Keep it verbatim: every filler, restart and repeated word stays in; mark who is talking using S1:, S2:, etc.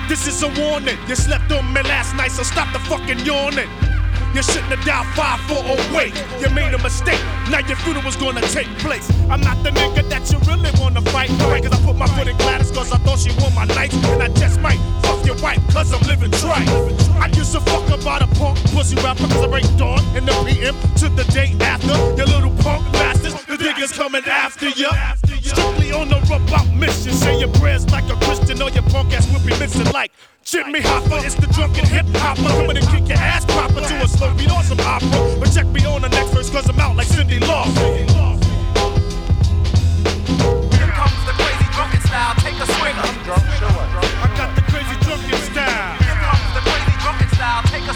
S1: This is a warning. You slept on me last night, so stop the fucking yawning. You shouldn't have dialed five four oh wait. You made a mistake, now your funeral's gonna take place. I'm not the nigga that you really wanna fight. Right, cause I put my foot in Gladys cause I thought she wore my nights. And I just might fuck your wife cause I'm living trite. I used to fuck about a punk pussy rapper cause I break dawn in the P M to the day after. You little punk bastards, the niggas coming after ya. Strictly on the about mission. Say your prayers like a Christian or your punk ass will be missing like Jimmy Hoffa. It's the drunken hip hopper coming and kick your ass proper to a slow beat or some opera. But check me on the next verse cause I'm out like Cindy Lauper.